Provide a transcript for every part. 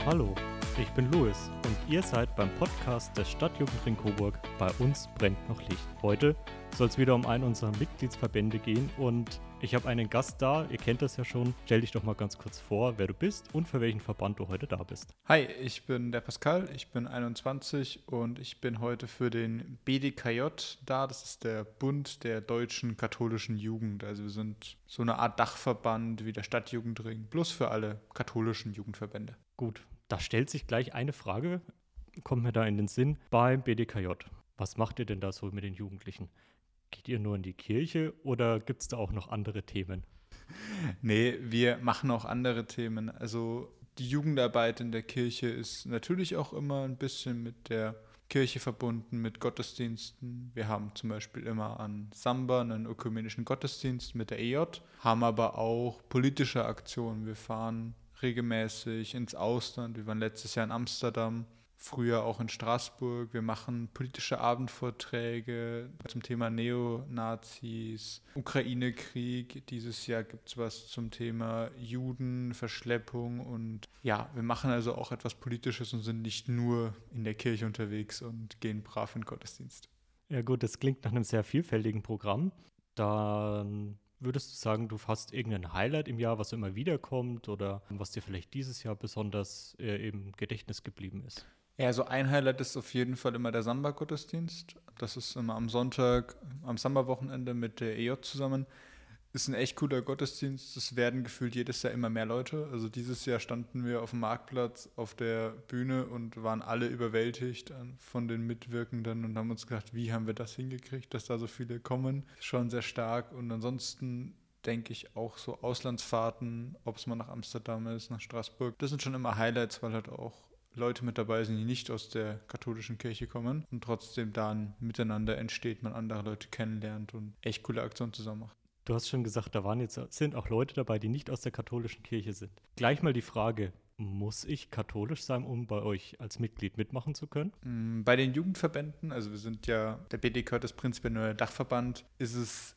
Hallo, ich bin Louis und ihr seid beim Podcast des Stadtjugendring Coburg Bei uns brennt noch Licht. Heute soll es wieder um einen unserer Mitgliedsverbände gehen und ich habe einen Gast da, ihr kennt das ja schon. Stell dich doch mal ganz kurz vor, wer du bist und für welchen Verband du heute da bist. Hi, ich bin der Pascal, ich bin 21 und ich bin heute für den BDKJ da. Das ist der Bund der deutschen katholischen Jugend. Also wir sind so eine Art Dachverband wie der Stadtjugendring, plus für alle katholischen Jugendverbände. Gut, da stellt sich gleich eine Frage, kommt mir da in den Sinn, beim BDKJ. Was macht ihr denn da so mit den Jugendlichen? Geht ihr nur in die Kirche oder gibt es da auch noch andere Themen? Nee, wir machen auch andere Themen. Also die Jugendarbeit in der Kirche ist natürlich auch immer ein bisschen mit der Kirche verbunden, mit Gottesdiensten. Wir haben zum Beispiel immer an Samba einen ökumenischen Gottesdienst mit der EJ, haben aber auch politische Aktionen. Wir fahren regelmäßig ins Ausland. Wir waren letztes Jahr in Amsterdam, früher auch in Straßburg. Wir machen politische Abendvorträge zum Thema Neonazis, Ukraine-Krieg. Dieses Jahr gibt es was zum Thema Juden, Verschleppung und ja, wir machen also auch etwas Politisches und sind nicht nur in der Kirche unterwegs und gehen brav in den Gottesdienst. Ja gut, das klingt nach einem sehr vielfältigen Programm. Dann würdest du sagen, du hast irgendein Highlight im Jahr, was immer wiederkommt oder was dir vielleicht dieses Jahr besonders im Gedächtnis geblieben ist? Ja, so ein Highlight ist auf jeden Fall immer der Samba-Gottesdienst. Das ist immer am Sonntag, am Samba-Wochenende mit der EJ zusammen. Ist ein echt cooler Gottesdienst. Es werden gefühlt jedes Jahr immer mehr Leute. Also dieses Jahr standen wir auf dem Marktplatz auf der Bühne und waren alle überwältigt von den Mitwirkenden und haben uns gedacht, wie haben wir das hingekriegt, dass da so viele kommen. Schon sehr stark. Und ansonsten denke ich auch so Auslandsfahrten, ob es mal nach Amsterdam ist, nach Straßburg. Das sind schon immer Highlights, weil halt auch Leute mit dabei sind, die nicht aus der katholischen Kirche kommen und trotzdem da ein Miteinander entsteht, man andere Leute kennenlernt und echt coole Aktionen zusammen macht. Du hast schon gesagt, sind auch Leute dabei, die nicht aus der katholischen Kirche sind. Gleich mal die Frage, muss ich katholisch sein, um bei euch als Mitglied mitmachen zu können? Bei den Jugendverbänden, also wir sind ja, der BDK ist prinzipiell nur der Dachverband, ist es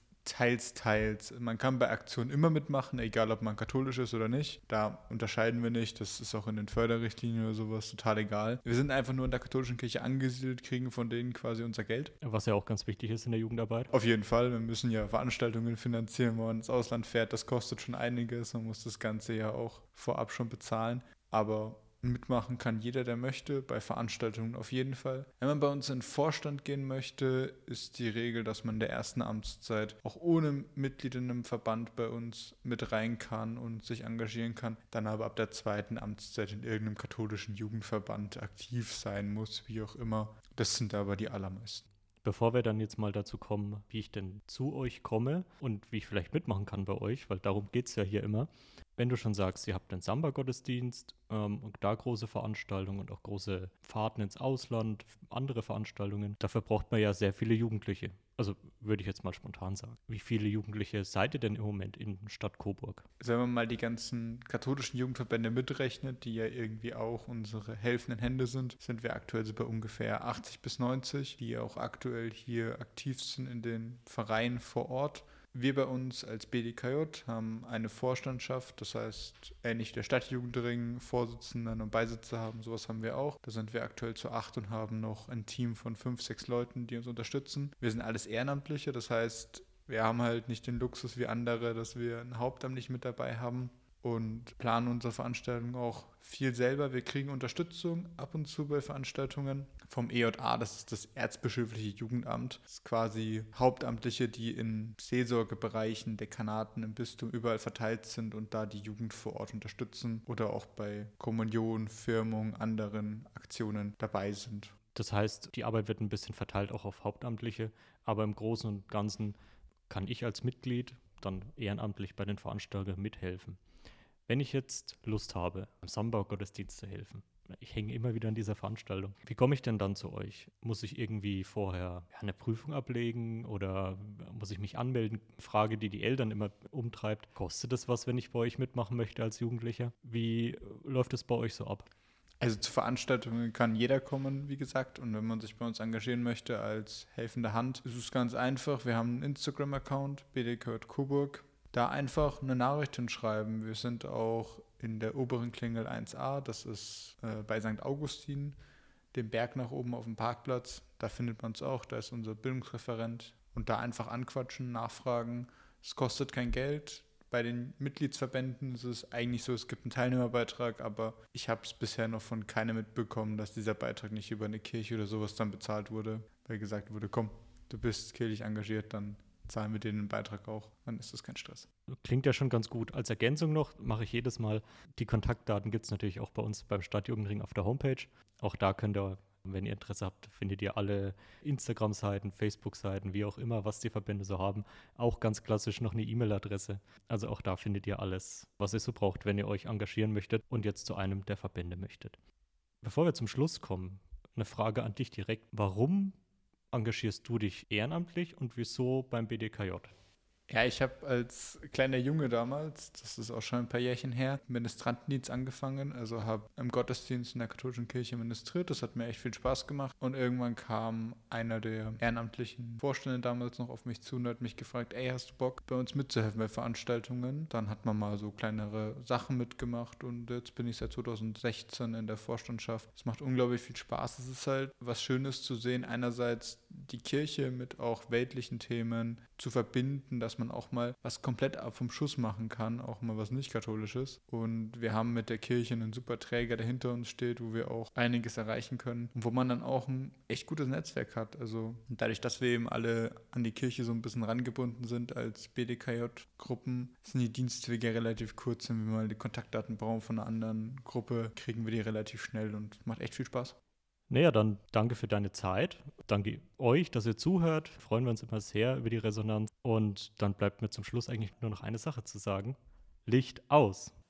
teils. Man kann bei Aktionen immer mitmachen, egal ob man katholisch ist oder nicht. Da unterscheiden wir nicht. Das ist auch in den Förderrichtlinien oder sowas total egal. Wir sind einfach nur in der katholischen Kirche angesiedelt, kriegen von denen quasi unser Geld. Was ja auch ganz wichtig ist in der Jugendarbeit. Auf jeden Fall. Wir müssen ja Veranstaltungen finanzieren, wenn man ins Ausland fährt. Das kostet schon einiges. Man muss das Ganze ja auch vorab schon bezahlen. Aber mitmachen kann jeder, der möchte, bei Veranstaltungen auf jeden Fall. Wenn man bei uns in den Vorstand gehen möchte, ist die Regel, dass man in der ersten Amtszeit auch ohne Mitglied in einem Verband bei uns mit rein kann und sich engagieren kann, dann aber ab der zweiten Amtszeit in irgendeinem katholischen Jugendverband aktiv sein muss, wie auch immer. Das sind aber die allermeisten. Bevor wir dann jetzt mal dazu kommen, wie ich denn zu euch komme und wie ich vielleicht mitmachen kann bei euch, weil darum geht es ja hier immer. Wenn du schon sagst, ihr habt einen Samba-Gottesdienst und da große Veranstaltungen und auch große Fahrten ins Ausland, andere Veranstaltungen, dafür braucht man ja sehr viele Jugendliche. Also würde ich jetzt mal spontan sagen. Wie viele Jugendliche seid ihr denn im Moment in Stadt Coburg? Wenn man mal die ganzen katholischen Jugendverbände mitrechnet, die ja irgendwie auch unsere helfenden Hände sind wir aktuell so bei ungefähr 80 bis 90, die auch aktuell hier aktiv sind in den Vereinen vor Ort. Wir bei uns als BDKJ haben eine Vorstandschaft, das heißt ähnlich der Stadtjugendring, Vorsitzenden und Beisitzer haben, sowas haben wir auch. Da sind wir aktuell zu 8 und haben noch ein Team von 5, 6 Leuten, die uns unterstützen. Wir sind alles Ehrenamtliche, das heißt, wir haben halt nicht den Luxus wie andere, dass wir einen Hauptamtlichen mit dabei haben und planen unsere Veranstaltungen auch viel selber. Wir kriegen Unterstützung ab und zu bei Veranstaltungen vom EJA, das ist das Erzbischöfliche Jugendamt. Das ist quasi Hauptamtliche, die in Seelsorgebereichen, Dekanaten im Bistum überall verteilt sind und da die Jugend vor Ort unterstützen oder auch bei Kommunion, Firmung, anderen Aktionen dabei sind. Das heißt, die Arbeit wird ein bisschen verteilt auch auf Hauptamtliche, aber im Großen und Ganzen kann ich als Mitglied dann ehrenamtlich bei den Veranstaltungen mithelfen. Wenn ich jetzt Lust habe, am Samba-Gottesdienst zu helfen, ich hänge immer wieder an dieser Veranstaltung. Wie komme ich denn dann zu euch? Muss ich irgendwie vorher eine Prüfung ablegen oder muss ich mich anmelden? Frage, die Eltern immer umtreibt. Kostet das was, wenn ich bei euch mitmachen möchte als Jugendlicher? Wie läuft es bei euch so ab? Also zu Veranstaltungen kann jeder kommen, wie gesagt. Und wenn man sich bei uns engagieren möchte als helfende Hand, ist es ganz einfach. Wir haben einen Instagram-Account, BDKJ Coburg. Da einfach eine Nachricht hinschreiben. Wir sind auch in der oberen Klingel 1a, das ist bei St. Augustin, den Berg nach oben auf dem Parkplatz. Da findet man es auch, da ist unser Bildungsreferent. Und da einfach anquatschen, nachfragen. Es kostet kein Geld. Bei den Mitgliedsverbänden ist es eigentlich so, es gibt einen Teilnehmerbeitrag, aber ich habe es bisher noch von keinem mitbekommen, dass dieser Beitrag nicht über eine Kirche oder sowas dann bezahlt wurde, weil gesagt wurde, komm, du bist kirchlich engagiert, dann zahlen wir dir den Beitrag auch, dann ist das kein Stress. Klingt ja schon ganz gut. Als Ergänzung noch mache ich jedes Mal, die Kontaktdaten gibt es natürlich auch bei uns beim Stadtjugendring auf der Homepage. Auch da könnt ihr, wenn ihr Interesse habt, findet ihr alle Instagram-Seiten, Facebook-Seiten, wie auch immer, was die Verbände so haben. Auch ganz klassisch noch eine E-Mail-Adresse. Also auch da findet ihr alles, was ihr so braucht, wenn ihr euch engagieren möchtet und jetzt zu einem der Verbände möchtet. Bevor wir zum Schluss kommen, eine Frage an dich direkt. Warum engagierst du dich ehrenamtlich und wieso beim BDKJ? Ja, ich habe als kleiner Junge damals, das ist auch schon ein paar Jährchen her, Ministrantendienst angefangen, also habe im Gottesdienst in der katholischen Kirche ministriert, das hat mir echt viel Spaß gemacht und irgendwann kam einer der ehrenamtlichen Vorstände damals noch auf mich zu und hat mich gefragt, ey, hast du Bock bei uns mitzuhelfen bei Veranstaltungen? Dann hat man mal so kleinere Sachen mitgemacht und jetzt bin ich seit 2016 in der Vorstandschaft. Es macht unglaublich viel Spaß, es ist halt was Schönes zu sehen, einerseits die Kirche mit auch weltlichen Themen zu verbinden, dass man auch mal was komplett ab vom Schuss machen kann, auch mal was nicht Katholisches. Und wir haben mit der Kirche einen super Träger, der hinter uns steht, wo wir auch einiges erreichen können und wo man dann auch ein echt gutes Netzwerk hat. Also dadurch, dass wir eben alle an die Kirche so ein bisschen rangebunden sind als BDKJ-Gruppen, sind die Dienstwege relativ kurz. Wenn wir mal die Kontaktdaten brauchen von einer anderen Gruppe, kriegen wir die relativ schnell und macht echt viel Spaß. Naja, dann danke für deine Zeit. Danke euch, dass ihr zuhört. Freuen wir uns immer sehr über die Resonanz. Und dann bleibt mir zum Schluss eigentlich nur noch eine Sache zu sagen. Licht aus.